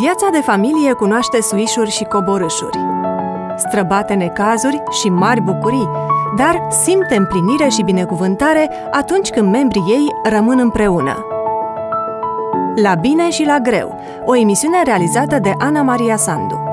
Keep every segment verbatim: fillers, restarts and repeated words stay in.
Viața de familie cunoaște suișuri și coborâșuri, străbate necazuri și mari bucurii, dar simte împlinire și binecuvântare atunci când membrii ei rămân împreună. La bine și la greu, o emisiune realizată de Ana Maria Sandu.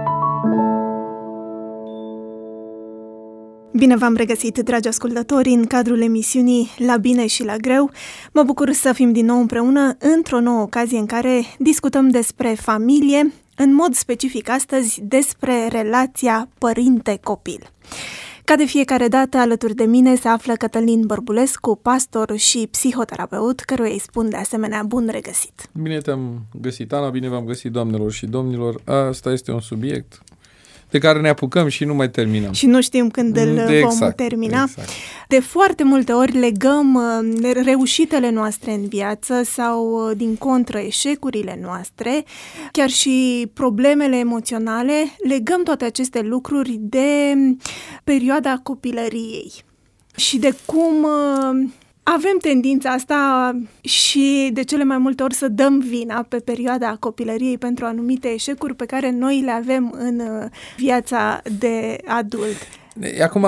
Bine v-am regăsit, dragi ascultători, în cadrul emisiunii La bine și la greu. Mă bucur să fim din nou împreună într-o nouă ocazie în care discutăm despre familie, în mod specific astăzi despre relația părinte-copil. Ca de fiecare dată, alături de mine se află Cătălin Bărbulescu, pastor și psihoterapeut, căruia îi spun de asemenea bun regăsit. Bine te-am găsit, Ana, bine v-am găsit, doamnelor și domnilor. Asta este un subiect de care ne apucăm și nu mai terminăm. Și nu știm când îl de vom exact, termina. Exact. De foarte multe ori legăm reușitele noastre în viață sau, din contră, eșecurile noastre, chiar și problemele emoționale, legăm toate aceste lucruri de perioada copilăriei și de cum avem tendința asta și de cele mai multe ori să dăm vina pe perioada copilăriei pentru anumite eșecuri pe care noi le avem în viața de adult. Acum,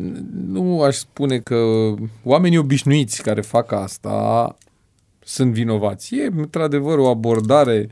nu aș spune că oamenii obișnuiți care fac asta sunt vinovați. E, într-adevăr, o abordare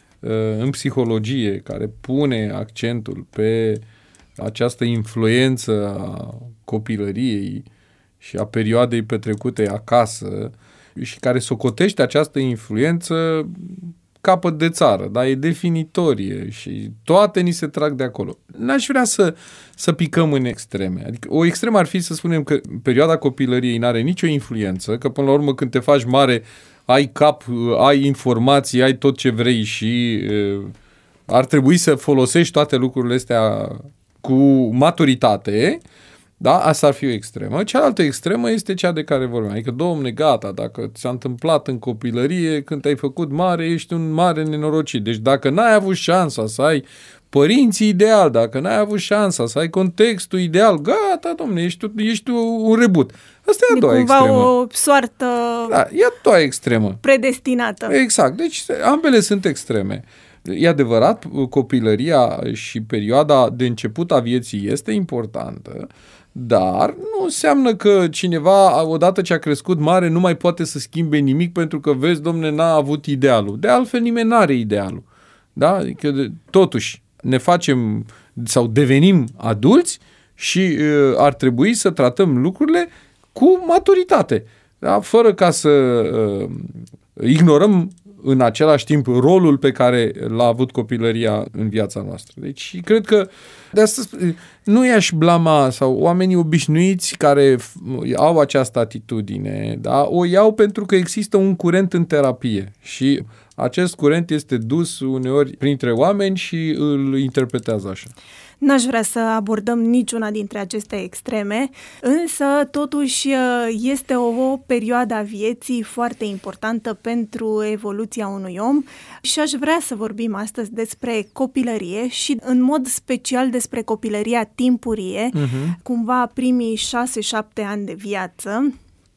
în psihologie care pune accentul pe această influență a copilăriei și a perioadei petrecute acasă și care socotește această influență capăt de țară, dar e definitorie și toate ni se trag de acolo. N-aș vrea să, să picăm în extreme. Adică o extremă ar fi să spunem că perioada copilăriei n-are nicio influență, că până la urmă când te faci mare ai cap, ai informații, ai tot ce vrei și uh, ar trebui să folosești toate lucrurile astea cu maturitate. Da? Asta ar fi o extremă. Cealaltă extremă este cea de care vorbim. Adică, domne, gata, dacă ți-a întâmplat în copilărie, când te-ai făcut mare, ești un mare nenorocit. Deci dacă n-ai avut șansa să ai părinții ideal, dacă n-ai avut șansa să ai contextul ideal, gata, domne, ești, ești un rebut. Asta e a doua cumva extremă. o soartă da, e a doua extremă. predestinată. Exact. Deci ambele sunt extreme. E adevărat, copilăria și perioada de început a vieții este importantă, dar nu înseamnă că cineva, odată ce a crescut mare, nu mai poate să schimbe nimic pentru că, vezi, domne, n-a avut idealul. De altfel, nimeni n-are idealul. Da? Adică, totuși, ne facem sau devenim adulți și uh, ar trebui să tratăm lucrurile cu maturitate. Da? Fără ca să uh, ignorăm în același timp rolul pe care l-a avut copilăria în viața noastră. Deci, cred că de asta nu i-aș blama sau oamenii obișnuiți care au această atitudine, da, o iau pentru că există un curent în terapie și acest curent este dus uneori printre oameni și îl interpretează așa. N-aș vrea să abordăm niciuna dintre aceste extreme, însă totuși este o, o perioadă a vieții foarte importantă pentru evoluția unui om și aș vrea să vorbim astăzi despre copilărie și în mod special despre copilăria timpurie, uh-huh. cumva primii șase-șapte ani de viață.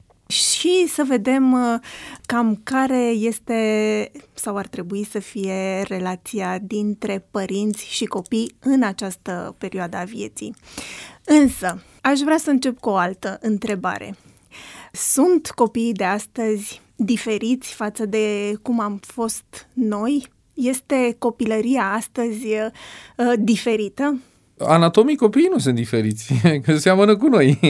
Și să vedem cam care este sau ar trebui să fie relația dintre părinți și copii în această perioadă a vieții. Însă, aș vrea să încep cu o altă întrebare. Sunt copiii de astăzi diferiți față de cum am fost noi? Este copilăria astăzi uh, diferită? Anatomii copiii nu sunt diferiți, că seamănă cu noi.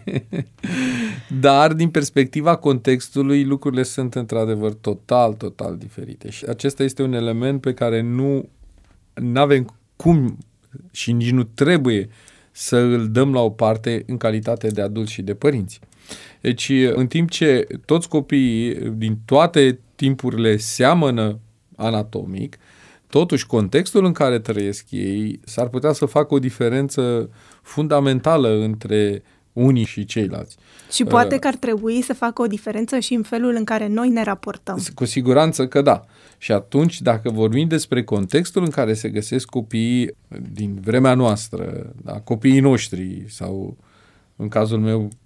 Dar din perspectiva contextului, lucrurile sunt într-adevăr total, total diferite. Și acesta este un element pe care nu avem cum și nici nu trebuie să îl dăm la o parte în calitate de adulți și de părinți. Deci, în timp ce toți copiii din toate timpurile seamănă anatomic, totuși, contextul în care trăiesc ei s-ar putea să facă o diferență fundamentală între unii și ceilalți. Și poate că ar trebui să facă o diferență și în felul în care noi ne raportăm. Cu siguranță că da. Și atunci, dacă vorbim despre contextul în care se găsesc copiii din vremea noastră, da, copiii noștri sau, în cazul meu,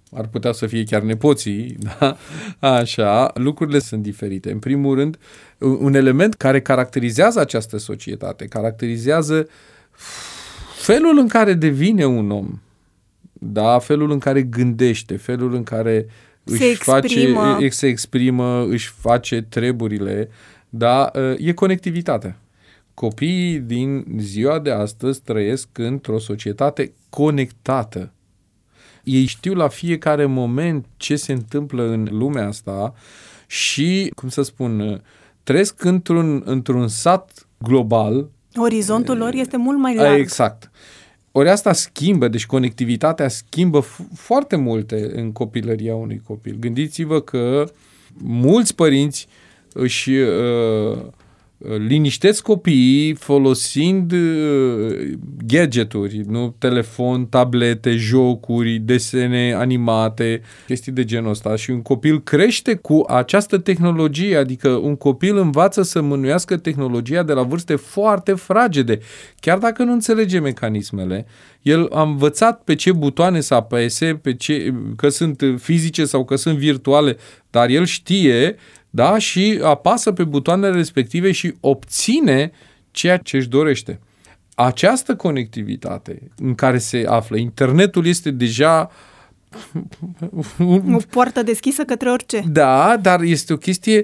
ar putea să fie chiar nepoții, da? Așa, lucrurile sunt diferite. În primul rând, un element care caracterizează această societate, caracterizează felul în care devine un om, da? Felul în care gândește, felul în care se își exprimă. face, se exprimă, își face treburile, da? E conectivitatea. Copiii din ziua de astăzi trăiesc într-o societate conectată. Ei știu la fiecare moment ce se întâmplă în lumea asta și, cum să spun, trăiesc într-un, într-un sat global. Orizontul lor este mult mai larg. Exact. Ori asta schimbă, deci conectivitatea schimbă f- foarte multe în copilăria unui copil. Gândiți-vă că mulți părinți își uh, liniștesc copiii folosind uh, gadgeturi, nu? Telefon, tablete, jocuri, desene animate, chestii de genul ăsta. Și un copil crește cu această tehnologie, adică un copil învață să mânuiască tehnologia de la vârste foarte fragede. Chiar dacă nu înțelege mecanismele, el a învățat pe ce butoane să apese, pe ce, că sunt fizice sau că sunt virtuale, dar el știe, da, și apasă pe butoanele respective și obține ceea ce își dorește. Această conectivitate în care se află, internetul este deja o poartă deschisă către orice. Da, dar este o chestie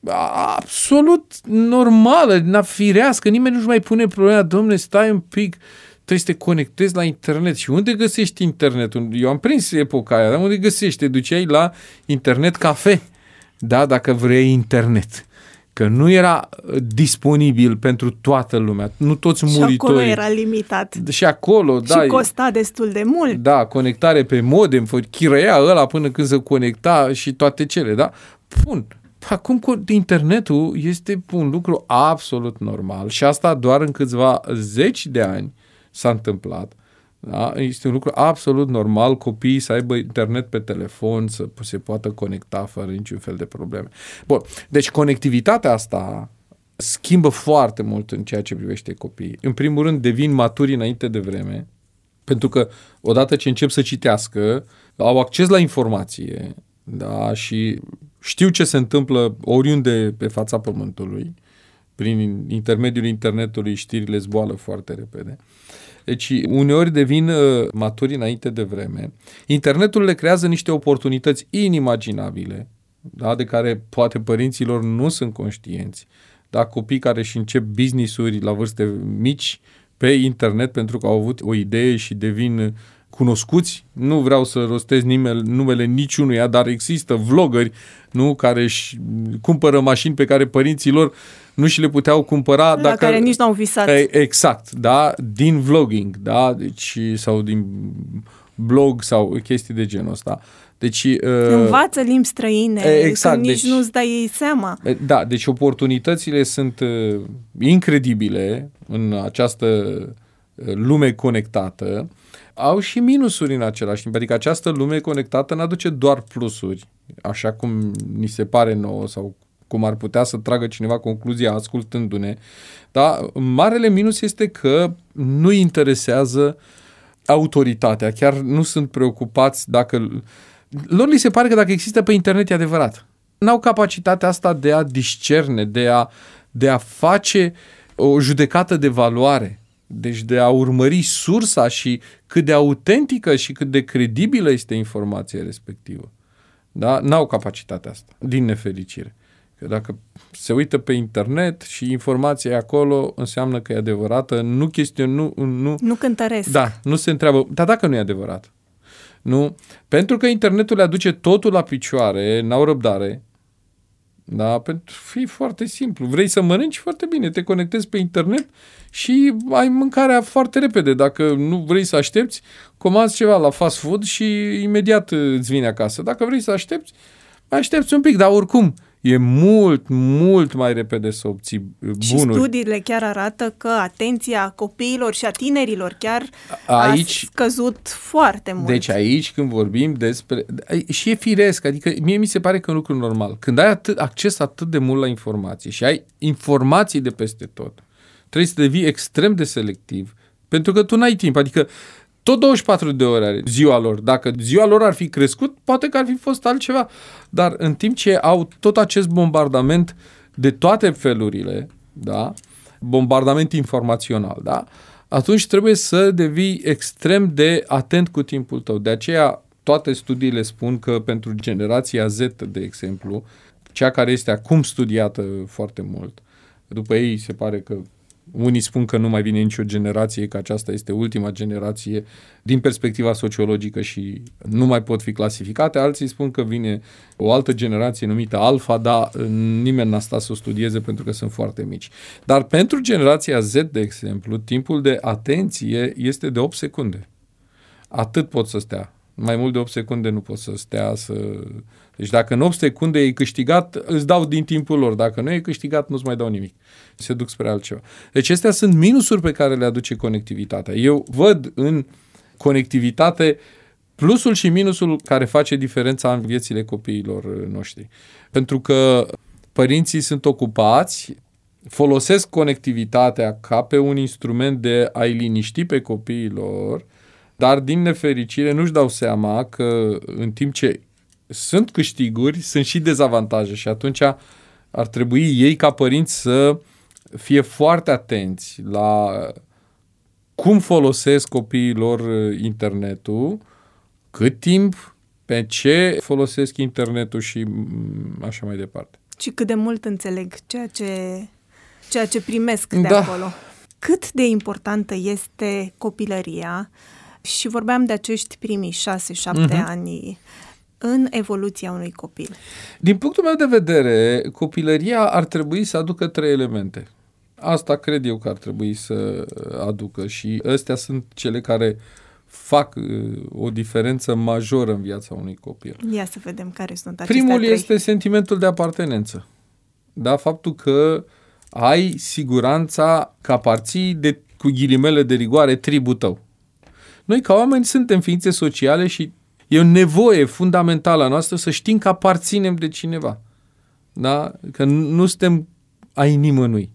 absolut normală, firească, nimeni nu-și mai pune problema, dom'le, stai un pic, trebuie să te conectezi la internet. Și unde găsești internetul? Eu am prins epoca aia, dar unde găsești? Te duceai la internet cafe. Da, dacă vrei internet. Că nu era disponibil pentru toată lumea. Nu toți muritorii. Și acolo era limitat. Și acolo, da. Și costa destul de mult. Da, conectare pe modem, chirăia ăla până când se conecta și toate cele, da? Bun. Acum internetul este un lucru absolut normal și asta doar în câțiva zeci de ani s-a întâmplat. Da? Este un lucru absolut normal copiii să aibă internet pe telefon, să se poată conecta fără niciun fel de probleme. Bun, deci conectivitatea asta schimbă foarte mult în ceea ce privește copiii. În primul rând devin maturi înainte de vreme, pentru că odată ce încep să citească, au acces la informație, da? Și știu ce se întâmplă oriunde pe fața pământului, prin intermediul internetului știrile zboală foarte repede. Deci uneori devin uh, maturi înainte de vreme. Internetul le creează niște oportunități inimaginabile, da? De care poate părinților nu sunt conștienți. Da? Copii care își încep business-uri la vârste mici pe internet pentru că au avut o idee și devin cunoscuți. Nu vreau să rostez nimele, numele niciunuia, dar există vloggeri, nu? Care își cumpără mașini pe care părinții lor nu și le puteau cumpăra. La dacă, care nici n-au visat. Exact, da? Din vlogging, da? Deci, sau din blog sau chestii de genul ăsta. Deci, uh, învață limbi străine, exact, că nici deci, nu-ți dai seama. Da, deci oportunitățile sunt uh, incredibile în această lume conectată. Au și minusuri în același timp. Adică această lume conectată n-aduce doar plusuri, așa cum ni se pare nouă sau cum ar putea să tragă cineva concluzia ascultându-ne. Dar marele minus este că nu interesează autoritatea. Chiar nu sunt preocupați dacă... Lor li se pare că dacă există pe internet e adevărat. N-au capacitatea asta de a discerne, de a, de a face o judecată de valoare. Deci de a urmări sursa și cât de autentică și cât de credibilă este informația respectivă. Da? N-au capacitatea asta, din nefericire. Că dacă se uită pe internet și informația e acolo, înseamnă că e adevărată, nu chestion, nu, nu, nu cântăresc. Da, nu se întreabă, dar dacă nu e adevărat? Nu? Pentru că internetul le aduce totul la picioare, n-au răbdare. Da, pentru fi foarte simplu. Vrei să mănânci foarte bine, te conectezi pe internet și ai mâncarea foarte repede. Dacă nu vrei să aștepți, comanzi ceva la fast food și imediat îți vine acasă. Dacă vrei să aștepți, mai aștepți un pic, dar oricum e mult, mult mai repede să obții bunuri. Și studiile chiar arată că atenția copiilor și a tinerilor chiar aici, a scăzut foarte mult. Deci aici când vorbim despre... Și e firesc, adică mie mi se pare că e un lucru normal. Când ai atât, acces atât de mult la informații și ai informații de peste tot, trebuie să devii extrem de selectiv, pentru că tu n-ai timp. Adică tot douăzeci și patru de ore are ziua lor. Dacă ziua lor ar fi crescut, poate că ar fi fost altceva. Dar în timp ce au tot acest bombardament de toate felurile, da? Bombardament informațional, da? Atunci trebuie să devii extrem de atent cu timpul tău. De aceea toate studiile spun că pentru generația Z, de exemplu, cea care este acum studiată foarte mult, după ei se pare că unii spun că nu mai vine nicio generație, că aceasta este ultima generație din perspectiva sociologică și nu mai pot fi clasificate, alții spun că vine o altă generație numită Alpha, dar nimeni n-a stat să o studieze pentru că sunt foarte mici. Dar pentru generația Z, de exemplu, timpul de atenție este de opt secunde. Atât pot să stea. Mai mult de opt secunde nu pot să stea să... Deci dacă în opt secunde e câștigat, îți dau din timpul lor. Dacă nu e câștigat, nu-ți mai dau nimic. Se duc spre altceva. Deci astea sunt minusuri pe care le aduce conectivitatea. Eu văd în conectivitate plusul și minusul care face diferența în viețile copiilor noștri. Pentru că părinții sunt ocupați, folosesc conectivitatea ca pe un instrument de a-i liniști pe copiilor, dar din nefericire nu-și dau seama că în timp ce sunt câștiguri, sunt și dezavantaje și atunci ar trebui ei ca părinți să fie foarte atenți la cum folosesc copiilor internetul, cât timp, pe ce folosesc internetul și așa mai departe. Și cât de mult înțeleg ceea ce, ceea ce primesc de da. acolo. Cât de importantă este copilăria și vorbeam de acești primii șase, șapte uh-huh. ani în evoluția unui copil. Din punctul meu de vedere, copilăria ar trebui să aducă trei elemente. Asta cred eu că ar trebui să aducă și astea sunt cele care fac o diferență majoră în viața unui copil. Ia să vedem care sunt acestea Primul trei. este sentimentul de apartenență. Da, faptul că ai siguranța că aparții de, cu ghilimele de rigoare, tribul tău. Noi ca oameni suntem ființe sociale și e o nevoie fundamentală a noastră să știm că aparținem de cineva. Da? Că nu suntem ai nimănui.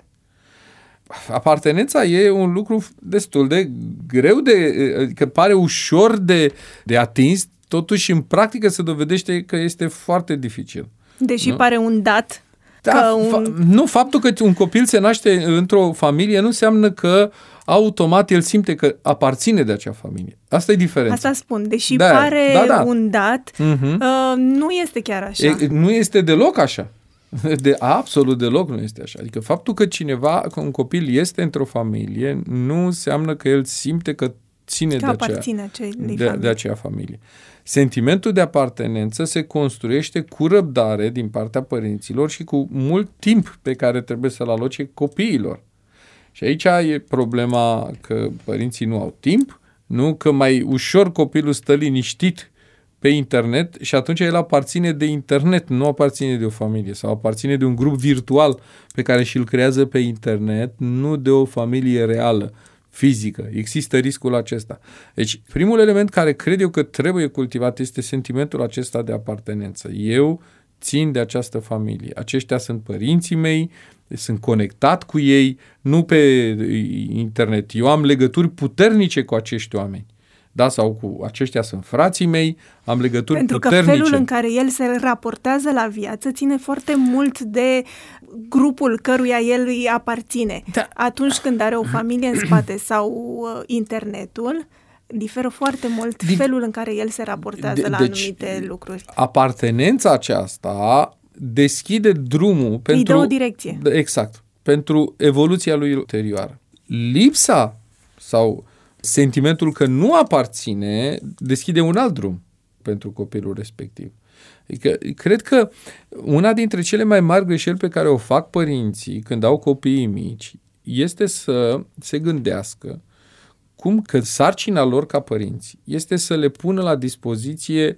Apartenența e un lucru destul de greu de, că pare ușor de, de atins, totuși în practică se dovedește că este foarte dificil. Deși nu? pare un dat. Da, că un... fa- nu, faptul că un copil se naște într-o familie nu înseamnă că automat el simte că aparține de acea familie. Asta e diferența. Asta spun, deși da, pare da, da. un dat, uh-huh. uh, nu este chiar așa. E, nu este deloc așa. De absolut deloc nu este așa. Adică faptul că cineva, că un copil este într-o familie, nu înseamnă că el simte că ține că de acea, de, de acea familie. Sentimentul de apartenență se construiește cu răbdare din partea părinților și cu mult timp pe care trebuie să-l aloce copiilor. Și aici e problema că părinții nu au timp, nu că mai ușor copilul stă liniștit pe internet și atunci el aparține de internet, nu aparține de o familie sau aparține de un grup virtual pe care și-l creează pe internet, nu de o familie reală, fizică. Există riscul acesta. Deci, primul element care cred eu că trebuie cultivat este sentimentul acesta de apartenență. Eu țin de această familie. Aceștia sunt părinții mei, sunt conectat cu ei, nu pe internet. Eu am legături puternice cu acești oameni. Da, sau cu aceștia sunt frații mei, am legături Pentru puternice. Pentru că felul în care el se raportează la viață ține foarte mult de grupul căruia el îi aparține. Da. Atunci când are o familie în spate sau uh, internetul, diferă foarte mult Din... felul în care el se raportează de, la deci, anumite lucruri. Apartenența aceasta deschide drumul pentru... Îi dă o direcție. Exact. Pentru evoluția lui ulterioară. Lipsa sau sentimentul că nu aparține deschide un alt drum pentru copilul respectiv. Adică, cred că una dintre cele mai mari greșeli pe care o fac părinții când au copiii mici este să se gândească cum că sarcina lor ca părinți este să le pună la dispoziție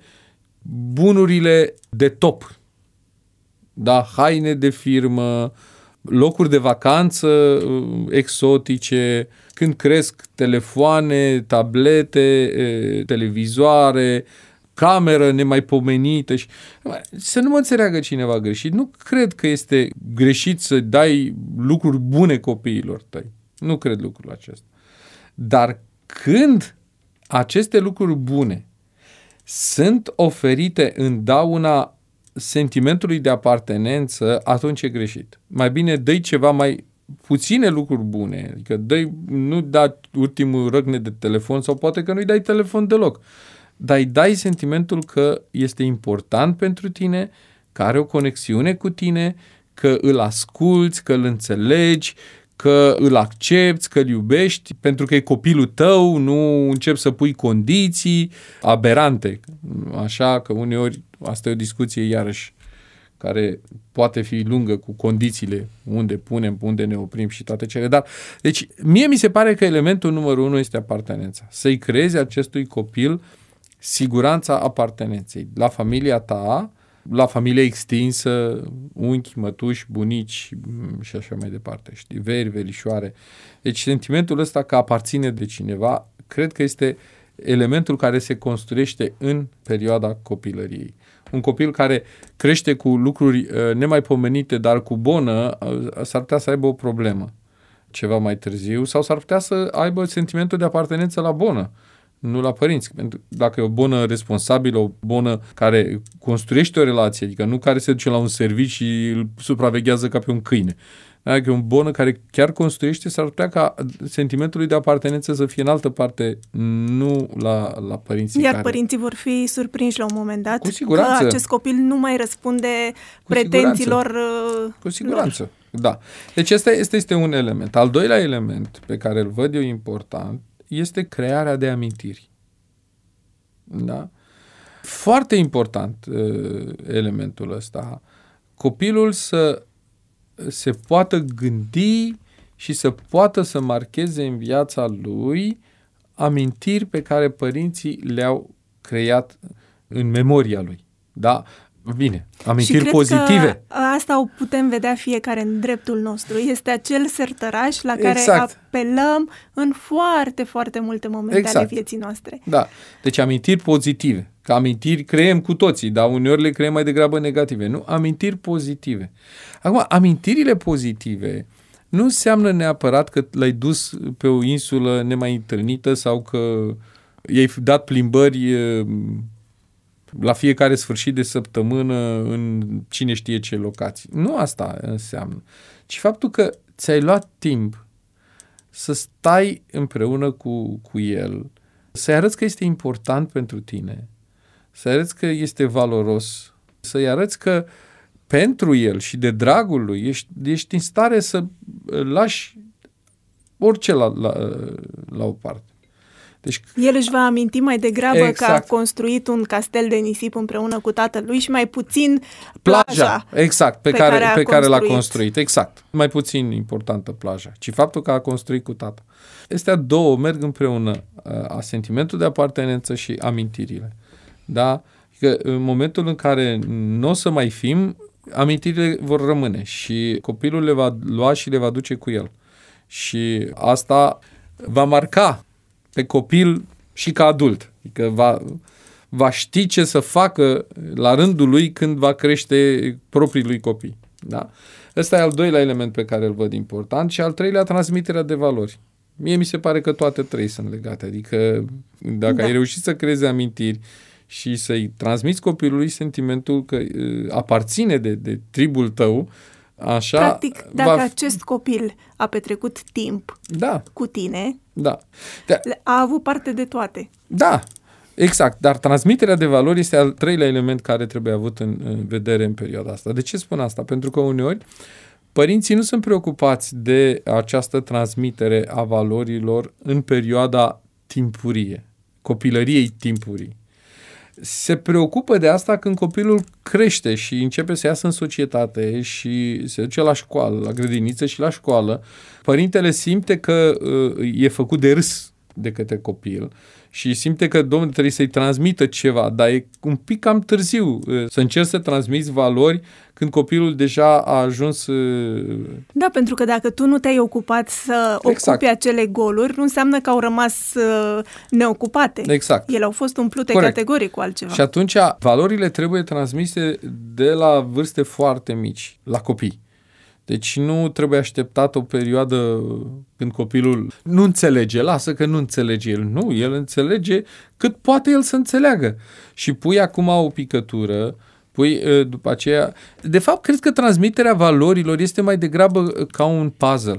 bunurile de top. Da, haine de firmă, locuri de vacanță exotice, când cresc telefoane, tablete, televizoare, cameră nemaipomenită. Și... Să nu mă înțeleagă cineva greșit. Nu cred că este greșit să dai lucruri bune copiilor tăi. Nu cred lucrul acesta. Dar când aceste lucruri bune sunt oferite în dauna sentimentului de apartenență, atunci e greșit. Mai bine dă-i ceva mai puține lucruri bune, adică dă-i, nu da ultimul răgnet de telefon sau poate că nu-i dai telefon deloc, dar îi dai sentimentul că este important pentru tine, că are o conexiune cu tine, că îl asculți, că îl înțelegi, că îl accepți, că îl iubești, pentru că e copilul tău, nu începi să pui condiții aberante. Așa că uneori, asta e o discuție iarăși care poate fi lungă cu condițiile, unde punem, unde ne oprim și toate cele. Dar, deci, mie mi se pare că elementul numărul unu este apartenența. Să-i creezi acestui copil siguranța apartenenței la familia ta, la familia extinsă, unchi, mătuși, bunici și așa mai departe, știi, veri, verișoare. Deci sentimentul ăsta că aparține de cineva, cred că este elementul care se construiește în perioada copilăriei. Un copil care crește cu lucruri uh, nemaipomenite, dar cu bonă, uh, s-ar putea să aibă o problemă ceva mai târziu sau s-ar putea să aibă sentimentul de apartenență la bonă, nu la părinți. Pentru dacă e o bonă responsabilă, o bonă care construiește o relație, adică nu care se duce la un serviciu și îl supraveghează ca pe un câine. Dacă e o bonă care chiar construiește, s-ar putea ca sentimentul de apartenență să fie în altă parte, nu la, la părinții Iar care... părinții vor fi surprinși la un moment dat Cu siguranță. că acest copil nu mai răspunde Cu pretențiilor siguranță. Cu siguranță, lor. Da. Deci este, este, este un element. Al doilea element pe care îl văd eu important este crearea de amintiri. Da? Foarte important uh, elementul ăsta. Copilul să se poată gândi și să poată să marcheze în viața lui amintiri pe care părinții le-au creat în memoria lui. Da? Bine, amintiri și pozitive. Că asta o putem vedea fiecare în dreptul nostru. Este acel sertăraș la care exact. apelăm în foarte, foarte multe momente exact. ale vieții noastre. Da, deci amintiri pozitive. Că amintiri creăm cu toții, dar uneori le creăm mai degrabă negative. Nu, amintiri pozitive. Acum, amintirile pozitive nu înseamnă neapărat că l-ai dus pe o insulă nemai întâlnită sau că i-ai dat plimbări la fiecare sfârșit de săptămână în cine știe ce locații. Nu asta înseamnă, ci faptul că ți-ai luat timp să stai împreună cu, cu el, să-i arăți că este important pentru tine, să-i arăți că este valoros, să-i arăți că pentru el și de dragul lui ești, ești în stare să lași orice la, la, la o parte. Deci, el își va aminti mai degrabă exact. că a construit un castel de nisip împreună cu tatălui și mai puțin plaja, plaja exact, pe, pe care, care, pe care l-a construit. construit. Exact. Mai puțin importantă plaja, ci faptul că a construit cu tata. Astea două merg împreună, a sentimentul de apartenență și amintirile. Da? Că în momentul în care nu o să mai fim, amintirile vor rămâne și copilul le va lua și le va duce cu el. Și asta va marca pe copil și ca adult. Adică va, va ști ce să facă la rândul lui când va crește propriii lui copii. Da? Ăsta e al doilea element pe care îl văd important și al treilea, transmiterea de valori. Mie mi se pare că toate trei sunt legate. Adică dacă da. ai reușit să creezi amintiri și să-i transmiți copilului sentimentul că uh, aparține de, de tribul tău, așa... Practic, dacă va... acest copil a petrecut timp da. cu tine, da. Da. a avut parte de toate. Da, exact. Dar transmiterea de valori este al treilea element care trebuie avut în, în vedere în perioada asta. De ce spun asta? Pentru că uneori părinții nu sunt preocupați de această transmitere a valorilor în perioada timpurie, copilăriei timpurii. Se preocupă de asta când copilul crește și începe să iasă în societate și se duce la școală, la grădiniță și la școală. Părintele simte că uh, e făcut de râs de către copil și simte că, domnule, trebuie să-i transmită ceva, dar e un pic cam târziu uh, să încerci să transmiți valori când copilul deja a ajuns... Uh... Da, pentru că dacă tu nu te-ai ocupat să exact. ocupi acele goluri, nu înseamnă că au rămas uh, neocupate. Exact. Ele au fost umplute Corect. categoric cu altceva. Și atunci valorile trebuie transmise de la vârste foarte mici, la copii. Deci nu trebuie așteptat o perioadă când copilul nu înțelege, lasă că nu înțelege el. Nu, el înțelege cât poate el să înțeleagă. Și pui acum o picătură, pui după aceea... De fapt, cred că transmiterea valorilor este mai degrabă ca un puzzle,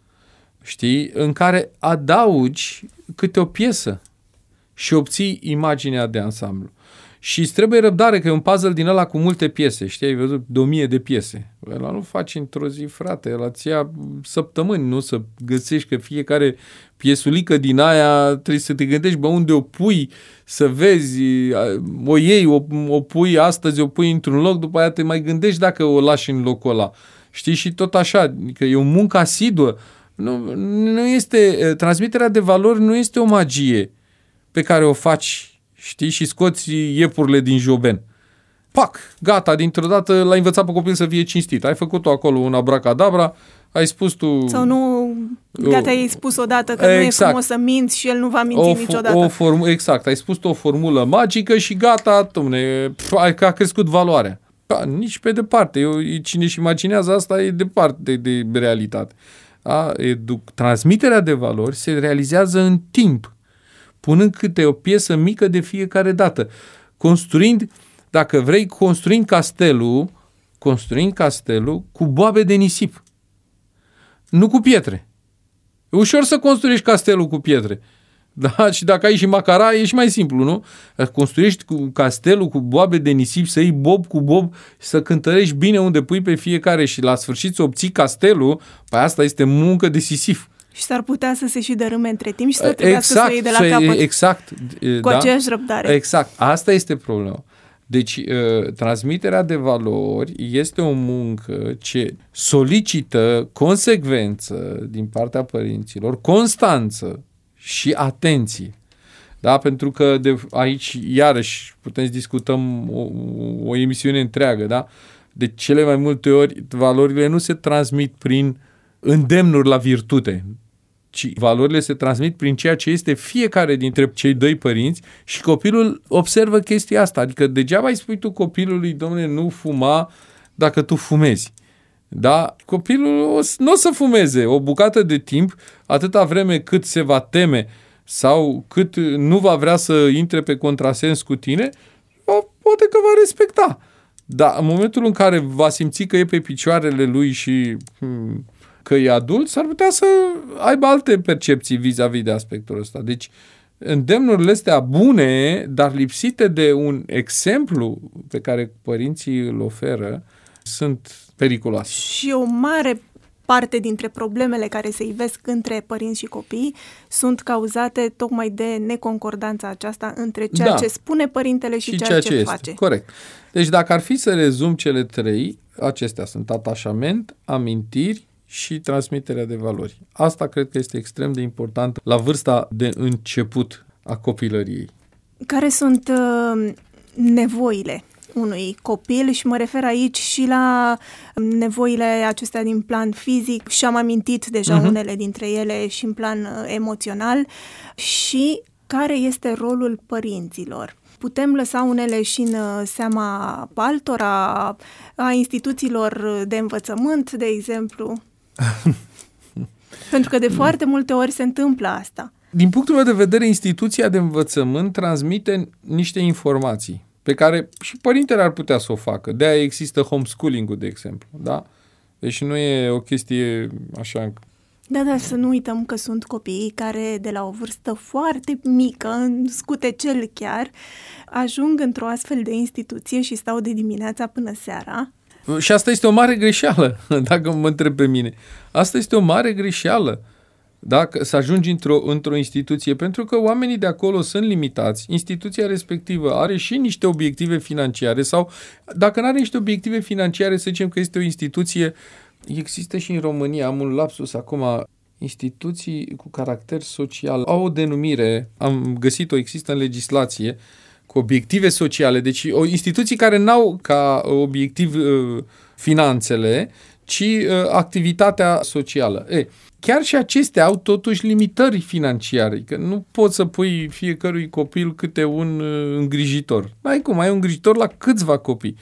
știi, în care adaugi câte o piesă și obții imaginea de ansamblu. Și îți trebuie răbdare, că e un puzzle din ăla cu multe piese, știi, ai văzut, de o mie de piese. Ăla nu faci într-o zi, frate, ăla ți ia săptămâni, nu să găsești că fiecare piesulică din aia trebuie să te gândești, bă, unde o pui, să vezi, o iei, o, o pui astăzi, o pui într-un loc, după aia te mai gândești dacă o lași în locul ăla. Știi, și tot așa, că e o muncă asiduă. Nu, nu este, transmiterea de valori nu este o magie pe care o faci, știi, și scoți iepurile din joben. Pac, gata, dintr-o dată l-ai învățat pe copil să fie cinstit. Ai făcut-o acolo un abracadabra, ai spus tu... Sau nu, gata, ai spus odată că exact. Nu e frumos să minți și el nu va minți o, niciodată. O formu- exact, ai spus o formulă magică și gata, dom'le, a crescut valoarea. Da, nici pe departe. Eu, cine își imaginează asta e departe de, de realitate. Da? Edu- transmiterea de valori se realizează în timp, punând câte o piesă mică de fiecare dată. Construind, dacă vrei, construind castelul, construind castelul cu boabe de nisip. Nu cu pietre. E ușor să construiești castelul cu pietre. Da? Și dacă ai și macara, e și mai simplu, nu? Construiești cu castelul cu boabe de nisip, să iei bob cu bob și să cântărești bine unde pui pe fiecare și la sfârșit să obții castelul, păi asta este muncă de sisif. Și s-ar putea să se și dărâme între timp și să trebuiască exact, să o iei de la capăt. Exact. Cu da? aceeași răbdare. Exact. Asta este problema. Deci, uh, transmiterea de valori este o muncă ce solicită consecvență din partea părinților, constanță și atenție. Da? Pentru că de aici, iarăși, putem să discutăm o, o emisiune întreagă, da? De cele mai multe ori, valorile nu se transmit prin îndemnuri la virtute, ci valorile se transmit prin ceea ce este fiecare dintre cei doi părinți și copilul observă chestia asta. Adică degeaba îi spui tu copilului, domnule, nu fuma dacă tu fumezi. Da? Copilul nu o să fumeze o bucată de timp, atâta vreme cât se va teme sau cât nu va vrea să intre pe contrasens cu tine, poate că va respecta. Dar în momentul în care va simți că e pe picioarele lui și... Hmm, că e adult, s-ar putea să aibă alte percepții vis-a-vis de aspectul ăsta. Deci, îndemnurile astea bune, dar lipsite de un exemplu pe care părinții îl oferă, sunt periculoase. Și o mare parte dintre problemele care se ivesc între părinți și copii sunt cauzate tocmai de neconcordanța aceasta între ceea da. ce spune părintele și, și ceea, ceea ce, ce face. Corect. Deci dacă ar fi să rezum cele trei, acestea sunt atașament, amintiri și transmiterea de valori. Asta cred că este extrem de important la vârsta de început a copilăriei. Care sunt uh, nevoile unui copil și mă refer aici și la nevoile acestea din plan fizic și am amintit deja uh-huh. unele dintre ele și în plan uh, emoțional și care este rolul părinților. Putem lăsa unele și în seama altora, a instituțiilor de învățământ, de exemplu? Pentru că de foarte multe ori se întâmplă asta. Din punctul meu de vedere, instituția de învățământ transmite niște informații pe care și părintele ar putea să o facă. De-aia există homeschooling-ul, de exemplu. Da? Deci nu e o chestie așa... Da, dar să nu uităm că sunt copiii care de la o vârstă foarte mică, în scutecel chiar, ajung într-o astfel de instituție și stau de dimineața până seara. Și asta este o mare greșeală, dacă mă întreb pe mine. Asta este o mare greșeală, dacă să ajungi într-o, într-o instituție, pentru că oamenii de acolo sunt limitați. Instituția respectivă are și niște obiective financiare sau, dacă nu are niște obiective financiare, să zicem că este o instituție, există și în România, am un lapsus acum, instituții cu caracter social, au o denumire, am găsit-o, există în legislație, cu obiective sociale, deci o instituții care n-au ca obiectiv uh, finanțele, ci uh, activitatea socială. E, chiar și acestea au totuși limitări financiare, că nu poți să pui fiecărui copil câte un uh, îngrijitor. N-ai cum, ai un îngrijitor la câțiva copii.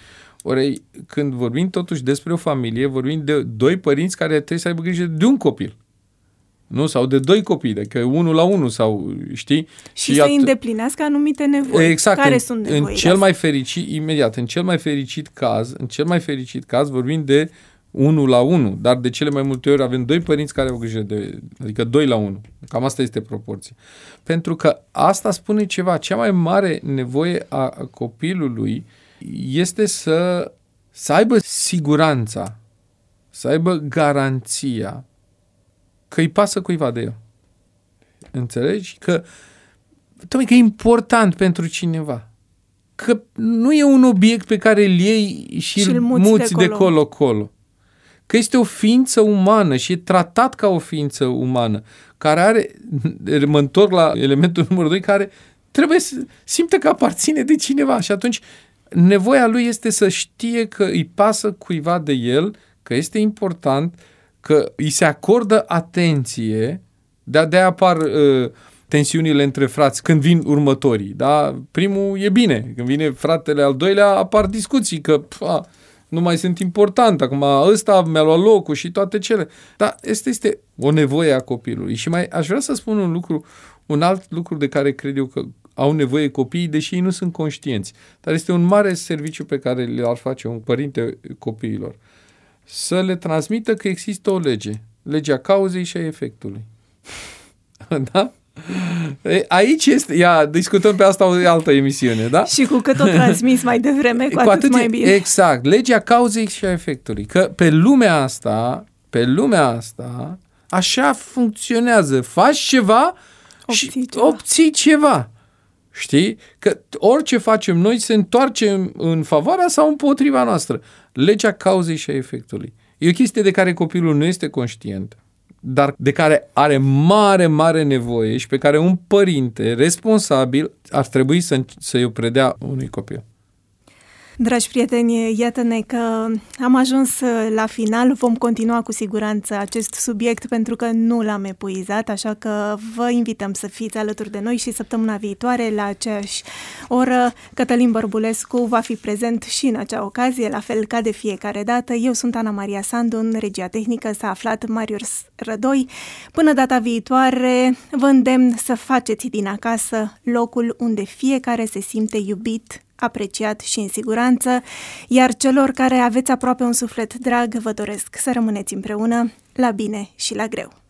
Ori, când vorbim totuși despre o familie, vorbim de doi părinți care trebuie să aibă grijă de un copil. Nu? Sau de doi copii, adică unul la unul sau, știi? Și, și să at- îndeplinească anumite nevoi. Exact. Care în, sunt nevoile în cel mai fericit, imediat, în cel mai fericit caz, în cel mai fericit caz vorbim de unul la unu, dar de cele mai multe ori avem doi părinți care au grijă de, adică doi la unu. Cam asta este proporția. Pentru că asta spune ceva. Cea mai mare nevoie a copilului este să, să aibă siguranța, să aibă garanția că îi pasă cuiva de el. Înțelegi? Că, că e important pentru cineva. Că nu e un obiect pe care îl iei și, și îl muți, muți de colo-colo. Că este o ființă umană și e tratat ca o ființă umană, care are, mă întorc la elementul numărul doi, care trebuie să simte că aparține de cineva și atunci nevoia lui este să știe că îi pasă cuiva de el, că este important, că îi se acordă atenție, de-aia apar uh, tensiunile între frați când vin următorii. Da? Primul e bine, când vine fratele al doilea apar discuții că pfa, nu mai sunt important, acum ăsta mi-a luat locul și toate cele. Dar este, este o nevoie a copilului. Și mai aș vrea să spun un lucru, un alt lucru de care cred eu că au nevoie copiii, deși ei nu sunt conștienți. Dar este un mare serviciu pe care le-ar face un părinte copiilor. Să le transmită că există o lege. Legea cauzei și a efectului. Da? Aici este, ia, discutăm pe asta o altă emisiune, da? Și cu cât o transmis mai devreme, cu, cu atât, atât mai bine. Exact, legea cauzei și a efectului. Că pe lumea asta, pe lumea asta, așa funcționează. Faci ceva obții și ceva. obții ceva. Știi? Că orice facem noi se întoarce în favoarea sau împotriva noastră. Legea cauzei și a efectului. E o chestie de care copilul nu este conștient, dar de care are mare, mare nevoie și pe care un părinte responsabil ar trebui să, să-i o predea unui copil. Dragi prieteni, iată-ne că am ajuns la final. Vom continua cu siguranță acest subiect pentru că nu l-am epuizat, așa că vă invităm să fiți alături de noi și săptămâna viitoare la aceeași oră. Cătălin Bărbulescu va fi prezent și în acea ocazie, la fel ca de fiecare dată. Eu sunt Ana Maria Sandu, în regia tehnică s-a aflat Marius Rădoi. Până data viitoare, vă îndemn să faceți din acasă locul unde fiecare se simte iubit, apreciat și în siguranță, iar celor care aveți aproape un suflet drag, vă doresc să rămâneți împreună, la bine și la greu.